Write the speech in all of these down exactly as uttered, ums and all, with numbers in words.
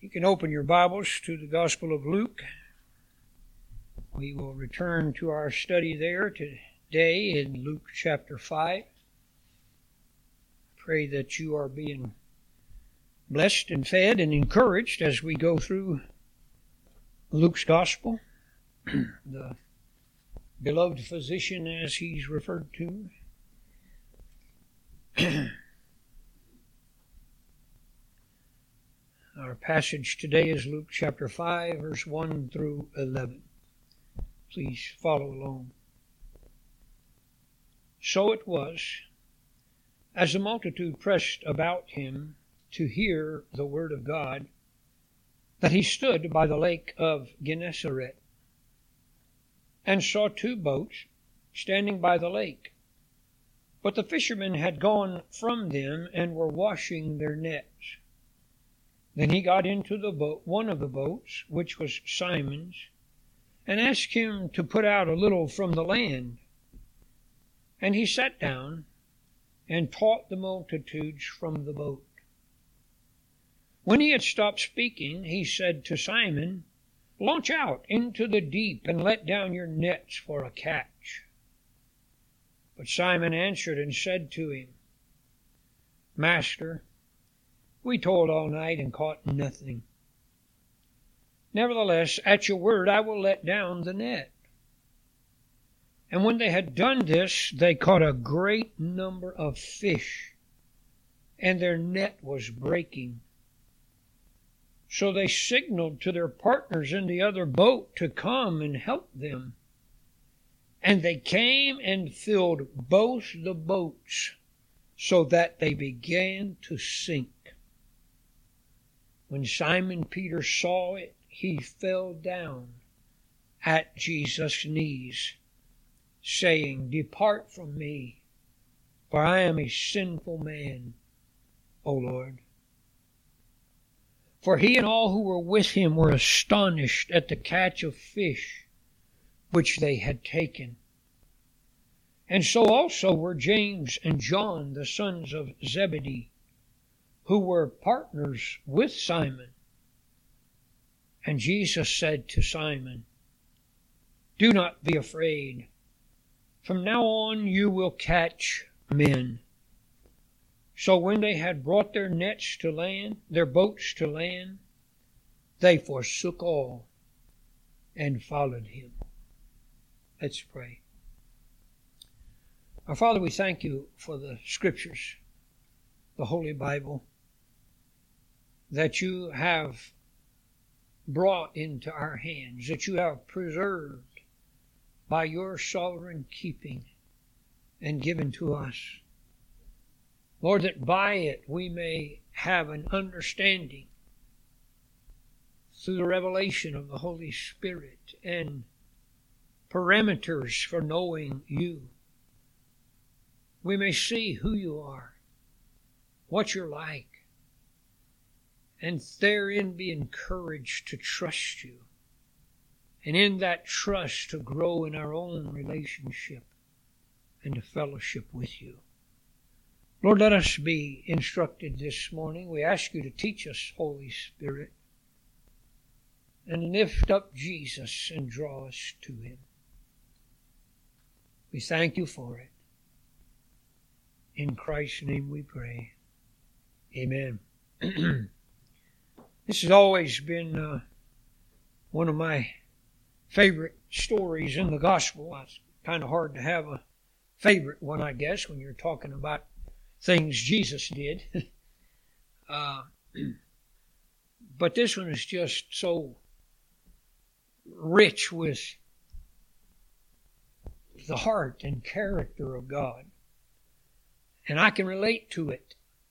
You can open your Bibles to the Gospel of Luke. We will return to our study there today in Luke chapter five. Pray that you are being blessed and fed and encouraged as we go through Luke's Gospel, the beloved physician as he's referred to. Our passage today is Luke chapter five, verse one through eleven. Please follow along. So it was, as the multitude pressed about him to hear the word of God, that he stood by the lake of Gennesaret, and saw two boats standing by the lake. But the fishermen had gone from them and were washing their nets. Then he got into the boat, one of the boats, which was Simon's, and asked him to put out a little from the land. And he sat down and taught the multitudes from the boat. When he had stopped speaking, he said to Simon, "Launch out into the deep and let down your nets for a catch." But Simon answered and said to him, "Master, we toiled all night and caught nothing. Nevertheless, at your word I will let down the net." And when they had done this, they caught a great number of fish, and their net was breaking. So they signaled to their partners in the other boat to come and help them. And they came and filled both the boats, so that they began to sink. When Simon Peter saw it, he fell down at Jesus' knees, saying, "Depart from me, for I am a sinful man, O Lord." For he and all who were with him were astonished at the catch of fish which they had taken. And so also were James and John, the sons of Zebedee, who were partners with Simon. And Jesus said to Simon, "Do not be afraid. From now on you will catch men." So when they had brought their nets to land, their boats to land, they forsook all and followed him. Let's pray. Our Father, we thank you for the Scriptures, the Holy Bible, that you have brought into our hands, that you have preserved by your sovereign keeping and given to us. Lord, that by it we may have an understanding through the revelation of the Holy Spirit and parameters for knowing you. We may see who you are, what you're like, and therein be encouraged to trust you, and in that trust to grow in our own relationship and to fellowship with you. Lord, let us be instructed this morning. We ask you to teach us, Holy Spirit, and lift up Jesus and draw us to him. We thank you for it. In Christ's name we pray. Amen. This has always been uh, one of my favorite stories in the gospel. It's kind of hard to have a favorite one, I guess, when you're talking about things Jesus did. uh, but this one is just so rich with the heart and character of God. And I can relate to it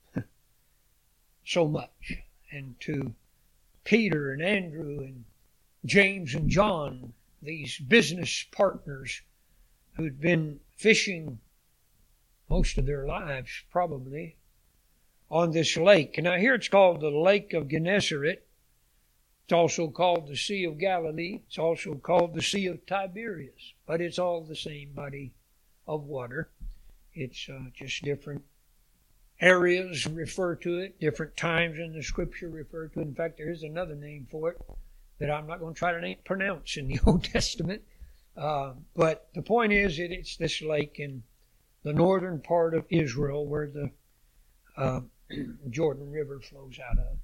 so much. And to Peter and Andrew and James and John, these business partners who'd been fishing most of their lives, probably, on this lake. And now here it's called the Lake of Gennesaret. It's also called the Sea of Galilee. It's also called the Sea of Tiberias. But it's all the same body of water. It's uh, just different areas refer to it, different times in the Scripture refer to it. In fact, there is another name for it that I'm not going to try to name, pronounce in the Old Testament. Uh, but the point is that it's this lake in the northern part of Israel where the uh, Jordan River flows out of.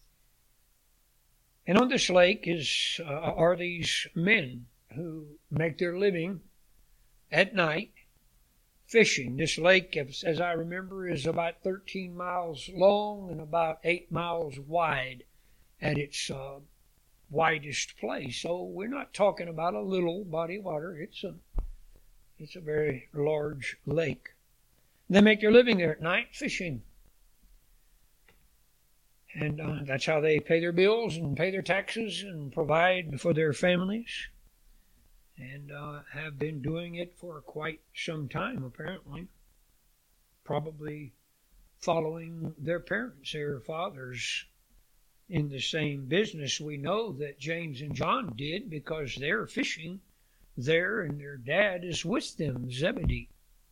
And on this lake is uh, are these men who make their living at night fishing. This lake, as I remember, is about thirteen miles long and about eight miles wide at its uh, widest place. So we're not talking about a little body of water. It's a, it's a very large lake. They make their living there at night fishing. And uh, that's how they pay their bills and pay their taxes and provide for their families. And uh, have been doing it for quite some time, apparently. Probably following their parents, their fathers, in the same business. We know that James and John did because they're fishing there and their dad is with them, Zebedee.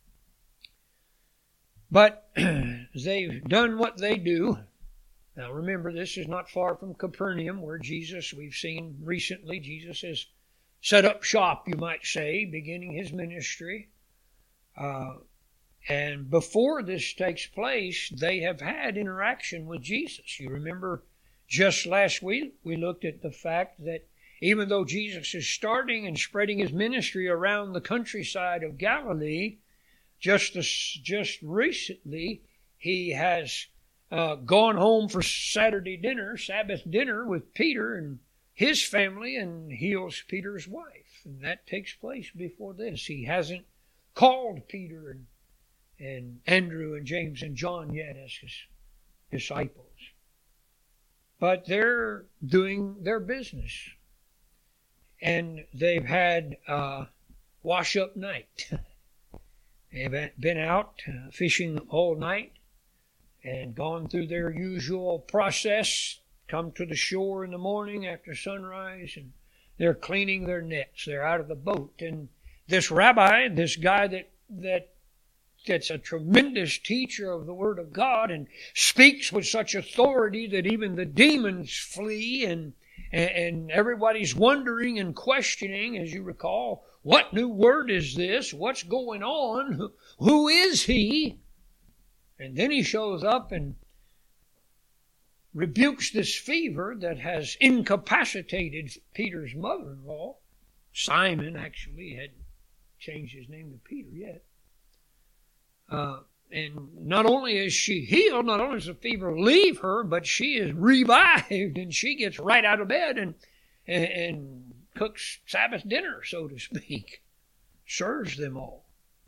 But they've done what they do. Now remember, this is not far from Capernaum, where Jesus, we've seen recently, Jesus has set up shop, you might say, beginning his ministry. Uh, and before this takes place, they have had interaction with Jesus. You remember just last week, we looked at the fact that even though Jesus is starting and spreading his ministry around the countryside of Galilee, just, this, just recently he has Uh, gone home for Saturday dinner, Sabbath dinner with Peter and his family, and heals Peter's wife. And that takes place before this. He hasn't called Peter and, and Andrew and James and John yet as his disciples. But they're doing their business. And they've had uh, wash-up night. They've been out uh, fishing all night and gone through their usual process, come to the shore in the morning after sunrise, and they're cleaning their nets. They're out of the boat. And this rabbi, this guy that, that that's a tremendous teacher of the Word of God and speaks with such authority that even the demons flee, and, and everybody's wondering and questioning, as you recall, what new word is this? What's going on? Who, who is he? And then he shows up and rebukes this fever that has incapacitated Peter's mother-in-law. Simon, actually, hadn't changed his name to Peter yet. Uh, and not only is she healed, not only does the fever leave her, but she is revived, and she gets right out of bed and, and, and cooks Sabbath dinner, so to speak. Serves them all.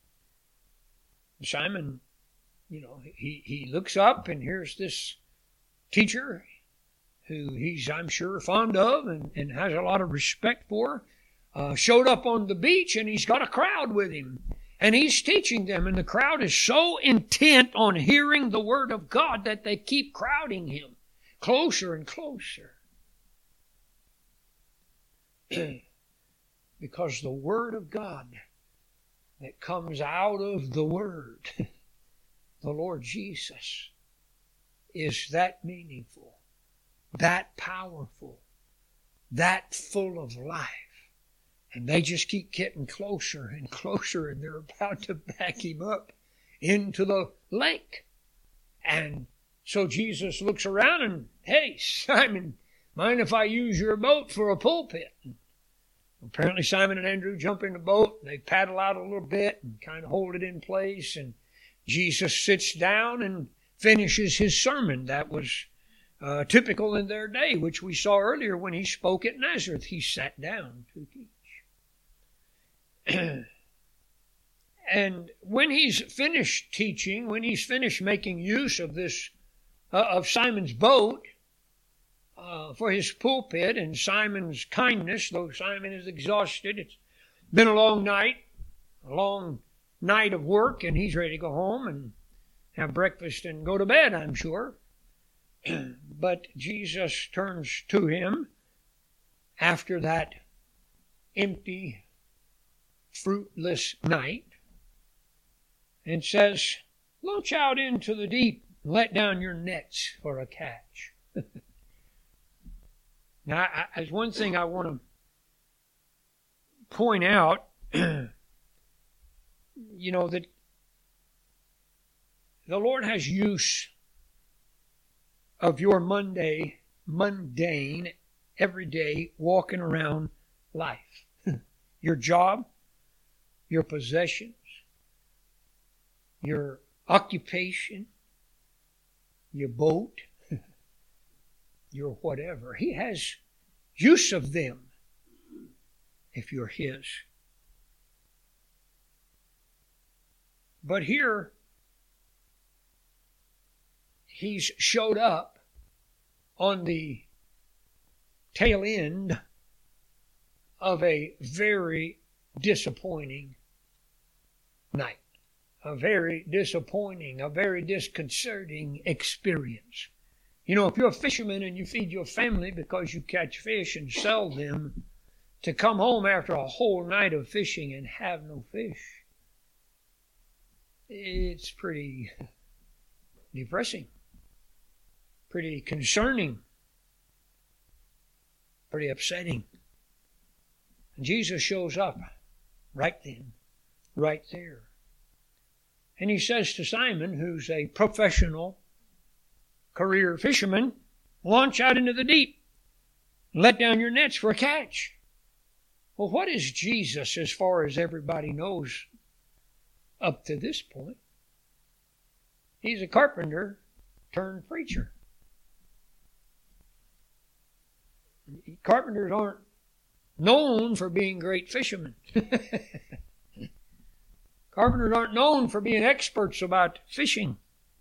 Simon, you know, he, he looks up, and here's this teacher who he's, I'm sure, fond of and, and has a lot of respect for, uh, showed up on the beach, and he's got a crowd with him. And he's teaching them, and the crowd is so intent on hearing the Word of God that they keep crowding him closer and closer. Because the Word of God that comes out of the Word, the Lord Jesus, is that meaningful, that powerful, that full of life. And they just keep getting closer and closer, and they're about to back him up into the lake. And so Jesus looks around and, hey, Simon, mind if I use your boat for a pulpit? And apparently Simon and Andrew jump in the boat, and they paddle out a little bit and kind of hold it in place, and Jesus sits down and finishes his sermon. That was uh, typical in their day, which we saw earlier when he spoke at Nazareth. He sat down to teach. And when he's finished teaching, when he's finished making use of this, uh, of Simon's boat uh, for his pulpit and Simon's kindness, though Simon is exhausted, it's been a long night, a long night of work, and he's ready to go home and have breakfast and go to bed, I'm sure. But Jesus turns to him after that empty, fruitless night and says, Launch out into the deep and let down your nets for a catch. Now, I, there's one thing I want to point out, you know, that the Lord has use of your Monday, mundane, everyday, walking around life. Your job, your possessions, your occupation, your boat, your whatever. He has use of them if you're His. But here, He's showed up on the tail end of a very disappointing night. A very disappointing, a very disconcerting experience. You know, if you're a fisherman and you feed your family because you catch fish and sell them, to come home after a whole night of fishing and have no fish, it's pretty depressing, pretty concerning, pretty upsetting. And Jesus shows up right then, right there. And He says to Simon, who's a professional career fisherman, launch out into the deep. Let down your nets for a catch. Well, what is Jesus as far as everybody knows up to this point? He's a carpenter turned preacher. Carpenters aren't known for being great fishermen. Carpenters aren't known for being experts about fishing.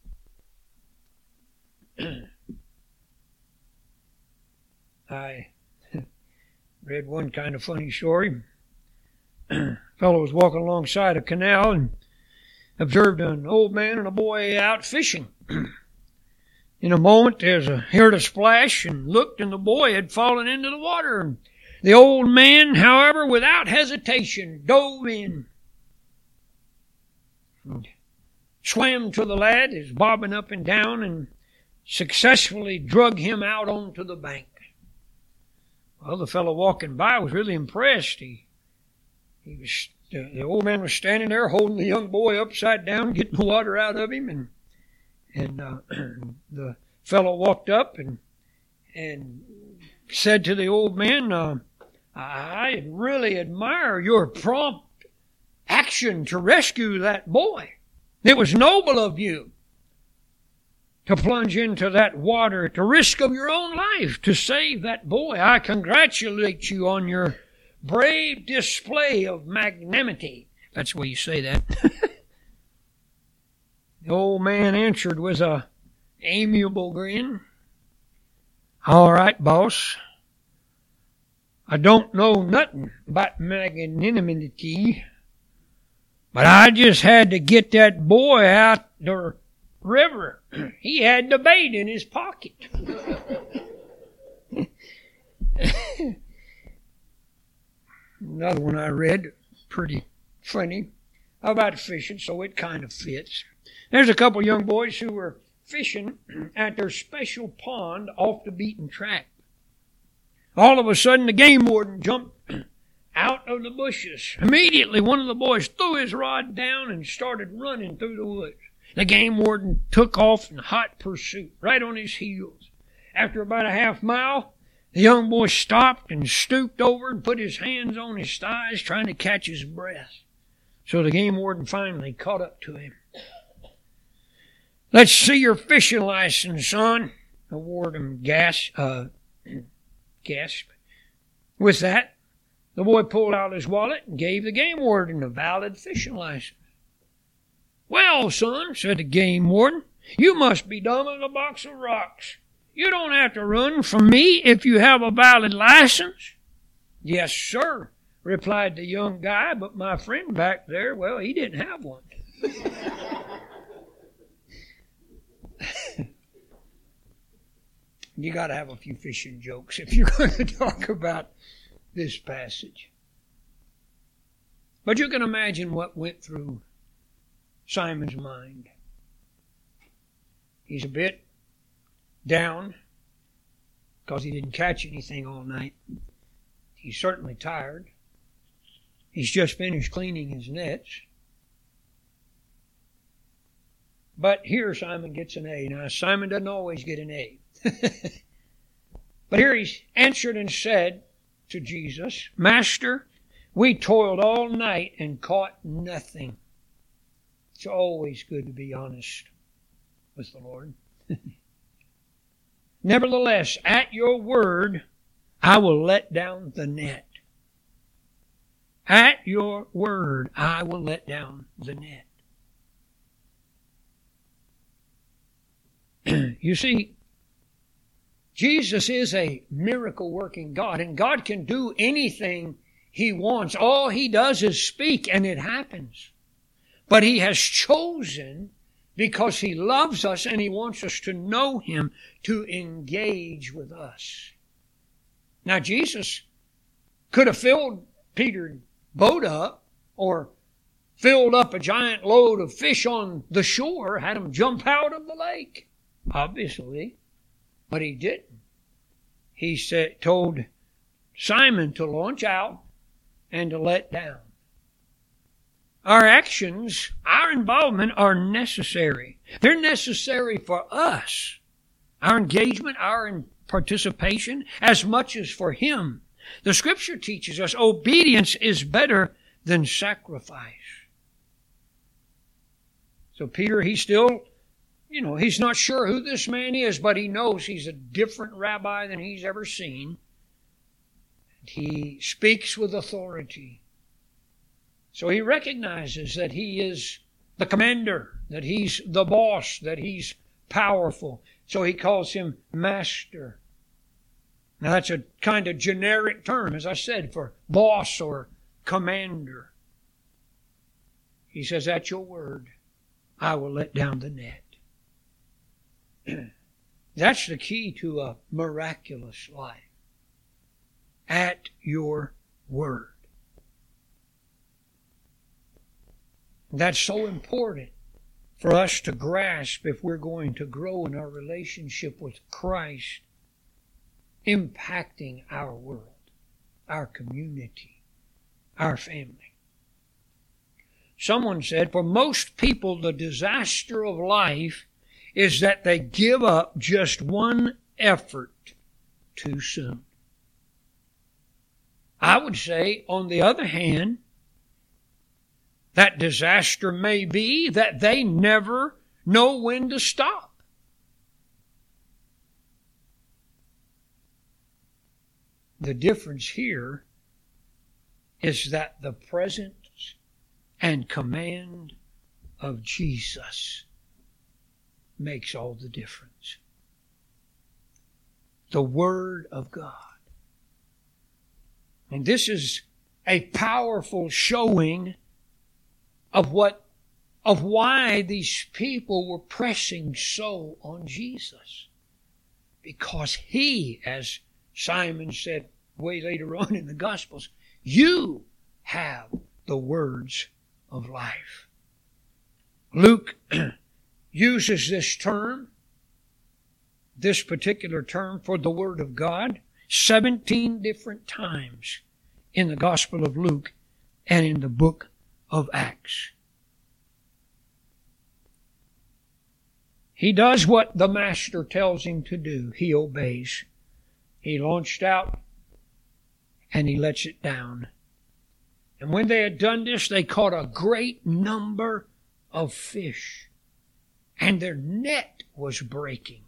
I read one kind of funny story. A fellow was walking alongside a canal and observed an old man and a boy out fishing. In a moment, there's a heard a splash and looked, and the boy had fallen into the water. And the old man, however, without hesitation, dove in and swam to the lad, is bobbing up and down, and successfully drug him out onto the bank. Well, the fellow walking by was really impressed. He, he was uh, the old man was standing there holding the young boy upside down, getting the water out of him, and and uh, the fellow walked up and and said to the old man, uh, "I really admire your prompt action to rescue that boy. It was noble of you to plunge into that water at the risk of your own life to save that boy. I congratulate you on your brave display of magnanimity." That's the way you say that. The old man answered with a amiable grin, "All right, boss. I don't know nothing about magnanimity, but I just had to get that boy out the river. He had the bait in his pocket." Another one I read, pretty funny, about fishing, so it kind of fits. There's a couple young boys who were fishing at their special pond off the beaten track. All of a sudden, the game warden jumped out of the bushes. Immediately, one of the boys threw his rod down and started running through the woods. The game warden took off in hot pursuit, right on his heels. After about a half mile, the young boy stopped and stooped over and put his hands on his thighs, trying to catch his breath. So the game warden finally caught up to him. "Let's see your fishing license, son," the warden gasped. Uh, gasped. With that, the boy pulled out his wallet and gave the game warden a valid fishing license. "Well, son," said the game warden, "you must be dumb as a box of rocks. You don't have to run from me if you have a valid license." "Yes, sir," replied the young guy, "but my friend back there, well, he didn't have one." You got to have a few fishing jokes if you're going to talk about this passage. But you can imagine what went through Simon's mind. He's a bit down because he didn't catch anything all night. He's certainly tired. He's just finished cleaning his nets. But here Simon gets an A. Now, Simon doesn't always get an A. But here he's answered and said to Jesus, Master, we toiled all night and caught nothing. It's always good to be honest with the Lord. Nevertheless, at your word, I will let down the net. At your word, I will let down the net. You see, Jesus is a miracle-working God, and God can do anything He wants. All He does is speak, and it happens. But He has chosen, because He loves us and He wants us to know Him, to engage with us. Now, Jesus could have filled Peter's boat up, or filled up a giant load of fish on the shore, had him jump out of the lake, obviously. But He didn't. He said, told Simon to launch out and to let down. Our actions, our involvement are necessary. They're necessary for us. Our engagement, our participation, as much as for Him. The Scripture teaches us obedience is better than sacrifice. So Peter, he's still, you know, he's not sure who this man is, but he knows he's a different rabbi than he's ever seen. He speaks with authority. So he recognizes that he is the commander, that he's the boss, that he's powerful. So he calls him Master. Now that's a kind of generic term, as I said, for boss or commander. He says, at your word, I will let down the net. That's the key to a miraculous life. At your word. That's so important for us to grasp if we're going to grow in our relationship with Christ, impacting our world, our community, our family. Someone said, for most people, the disaster of life is that they give up just one effort too soon. I would say, on the other hand, that disaster may be that they never know when to stop. The difference here is that the presence and command of Jesus makes all the difference. The Word of God. And this is a powerful showing of what, of why these people were pressing so on Jesus. Because He, as Simon said way later on in the Gospels, you have the words of life. Luke uses this term, this particular term for the Word of God, seventeen different times in the Gospel of Luke and in the book of Acts. He does what the Master tells him to do. He obeys. He launched out and he lets it down. And when they had done this, they caught a great number of fish, and their net was breaking.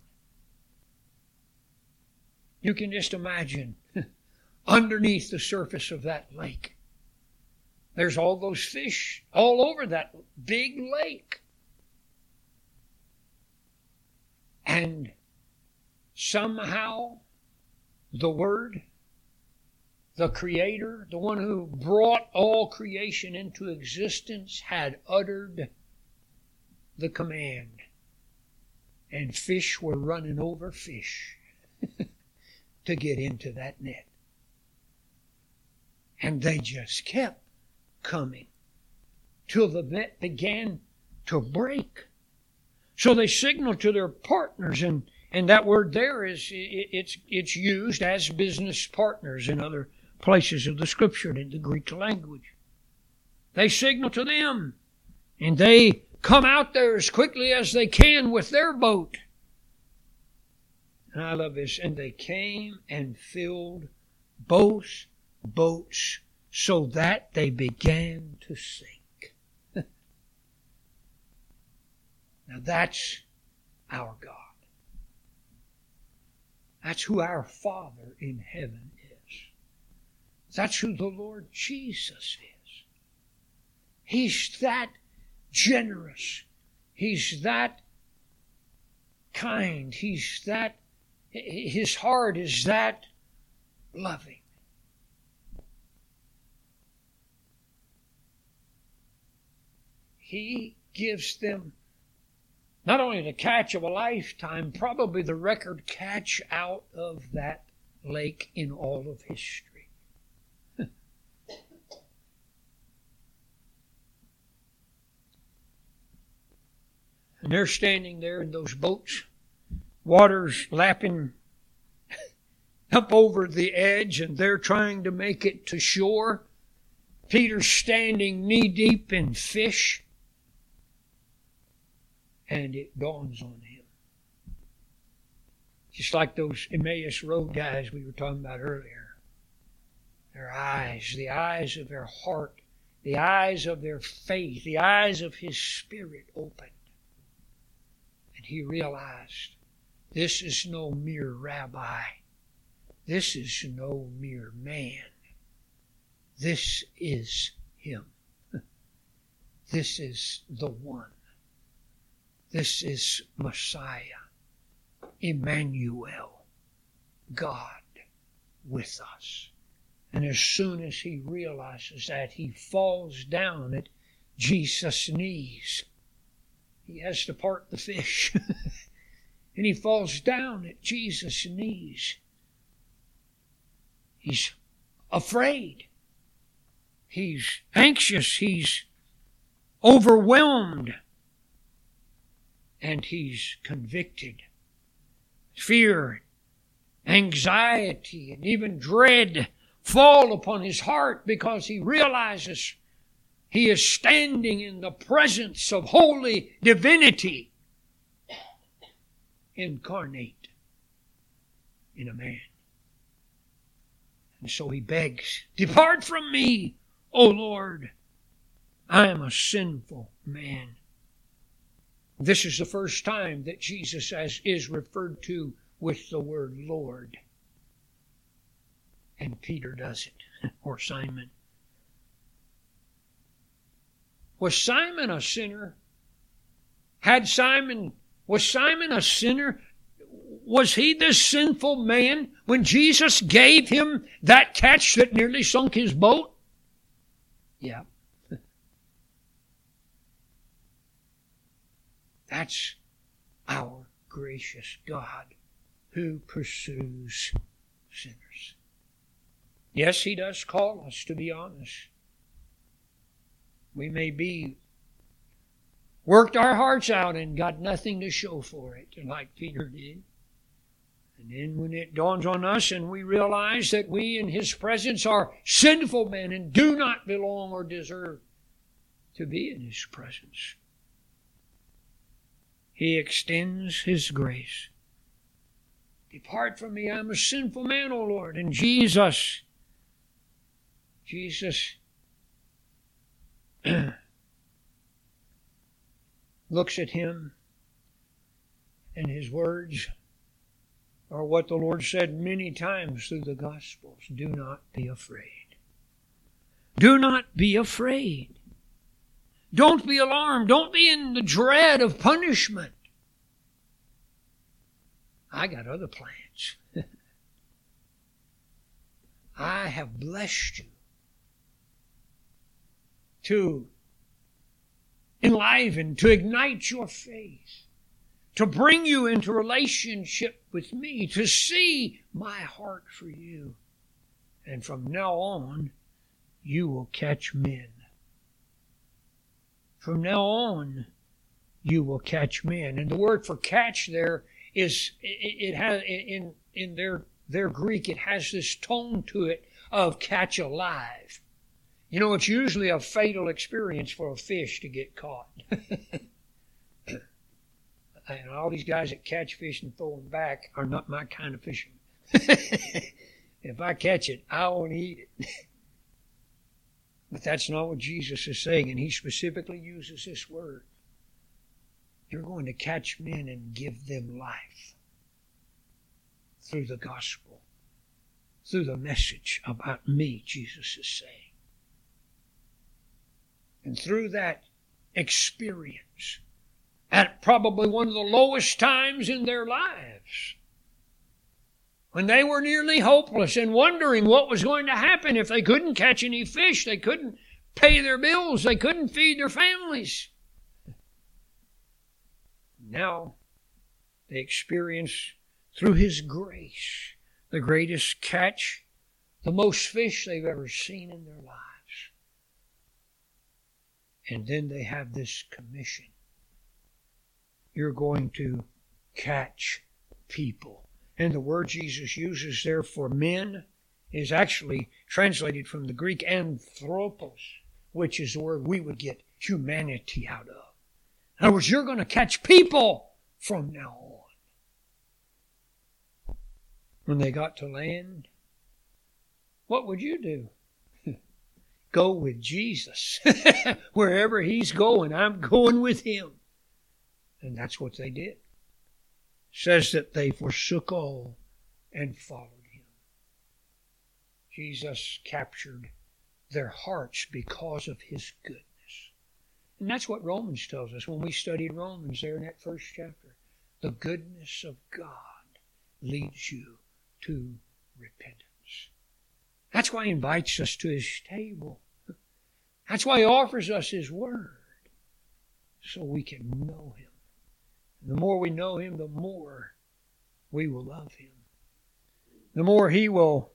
You can just imagine underneath the surface of that lake. There's all those fish all over that big lake. And somehow the Word, the Creator, the one who brought all creation into existence, had uttered the command. And fish were running over fish to get into that net. And they just kept coming till the net began to break. So they signal to their partners, and, and that word there is it, it's it's used as business partners in other places of the Scripture in the Greek language. They signal to them, and they come out there as quickly as they can with their boat. And I love this. And they came and filled both boats so that they began to sink. Now that's our God. That's who our Father in heaven is. That's who the Lord Jesus is. He's that generous. He's that kind. He's that, his heart is that loving. He gives them not only the catch of a lifetime, probably the record catch out of that lake in all of history. And they're standing there in those boats, water's lapping up over the edge, and they're trying to make it to shore. Peter's standing knee-deep in fish. And it dawns on him. Just like those Emmaus Road guys we were talking about earlier. Their eyes, the eyes of their heart, the eyes of their faith, the eyes of his spirit opened. And he realized, this is no mere rabbi. This is no mere man. This is him. This is the one. This is Messiah, Emmanuel, God with us. And as soon as he realizes that, he falls down at Jesus' knees. He has to part the fish. And he falls down at Jesus' knees. He's afraid. He's anxious. He's overwhelmed. And he's convicted. Fear, anxiety, and even dread fall upon his heart because he realizes he is standing in the presence of holy divinity incarnate in a man. And so he begs, "Depart from me, O Lord. I am a sinful man." This is the first time that Jesus as is referred to with the word Lord. And Peter does it, or Simon. Was Simon a sinner? Had Simon, was Simon a sinner? Was he this sinful man when Jesus gave him that catch that nearly sunk his boat? Yeah. That's our gracious God who pursues sinners. Yes, he does call us to be honest. We may be worked our hearts out and got nothing to show for it, like Peter did. And then when it dawns on us and we realize that we in his presence are sinful men and do not belong or deserve to be in his presence, he extends his grace. Depart from me, I am a sinful man, O Lord. And Jesus, Jesus looks at him, and his words are what the Lord said many times through the Gospels. Do not be afraid. Do not be afraid. Don't be alarmed. Don't be in the dread of punishment. I got other plans. I have blessed you to enliven, to ignite your faith, to bring you into relationship with me, to see my heart for you. And from now on, you will catch men. From now on, you will catch men. And the word for catch there is, it, it has, in, in their, their Greek, it has this tone to it of catch alive. You know, it's usually a fatal experience for a fish to get caught. And all these guys that catch fish and throw them back are not my kind of fishermen. If I catch it, I won't eat it. But that's not what Jesus is saying, and he specifically uses this word. You're going to catch men and give them life through the gospel, through the message about me, Jesus is saying. And through that experience, at probably one of the lowest times in their lives, when they were nearly hopeless and wondering what was going to happen if they couldn't catch any fish, they couldn't pay their bills, they couldn't feed their families. Now they experience through his grace the greatest catch, the most fish they've ever seen in their lives. And then they have this commission. You're going to catch people. And the word Jesus uses there for men is actually translated from the Greek anthropos, which is the word we would get humanity out of. In other words, you're going to catch people from now on. When they got to land, what would you do? Go with Jesus. Wherever he's going, I'm going with him. And that's what they did. It says that they forsook all and followed him. Jesus captured their hearts because of his goodness. And that's what Romans tells us when we studied Romans there in that first chapter. The goodness of God leads you to repentance. That's why he invites us to his table. That's why he offers us his word, so we can know him. The more we know him, the more we will love him. The more he will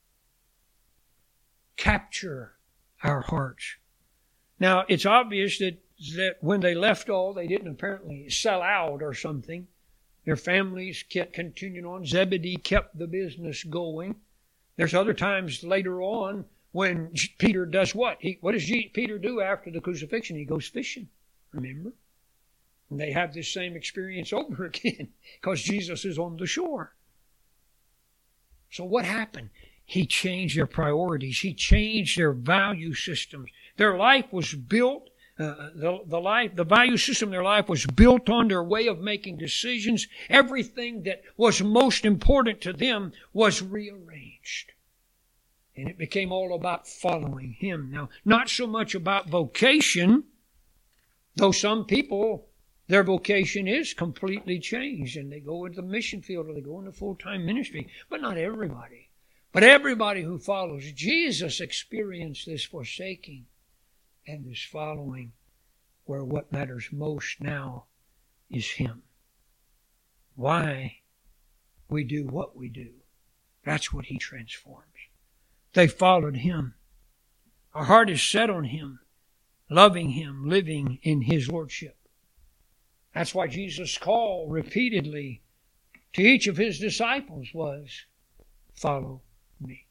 capture our hearts. Now, it's obvious that, that when they left all, they didn't apparently sell out or something. Their families kept continuing on. Zebedee kept the business going. There's other times later on when Peter does what? He, what does Peter do after the crucifixion? He goes fishing, remember? And they have this same experience over again because Jesus is on the shore. So what happened? He changed their priorities. He changed their value systems. Their life was built, uh, the, the life, the value system of their life was built on their way of making decisions. Everything that was most important to them was rearranged. And it became all about following him. Now, not so much about vocation, though some people, their vocation is completely changed and they go into the mission field or they go into full-time ministry, but not everybody. But everybody who follows Jesus experienced this forsaking and this following, where what matters most now is him. Why we do what we do. That's what he transforms. They followed him. Our heart is set on him, loving him, living in his lordship. That's why Jesus' call repeatedly to each of his disciples was, follow me.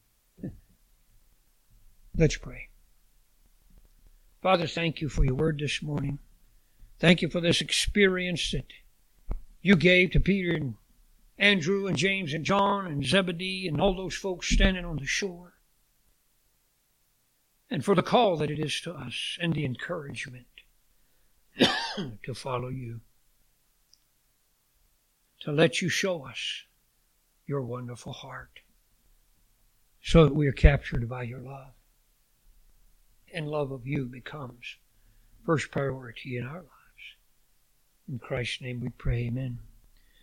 Let's pray. Father, thank you for your word this morning. Thank you for this experience that you gave to Peter and Andrew and James and John and Zebedee and all those folks standing on the shore. And for the call that it is to us and the encouragement to follow you. To let you show us your wonderful heart so that we are captured by your love. And love of you becomes first priority in our lives. In Christ's name we pray, amen.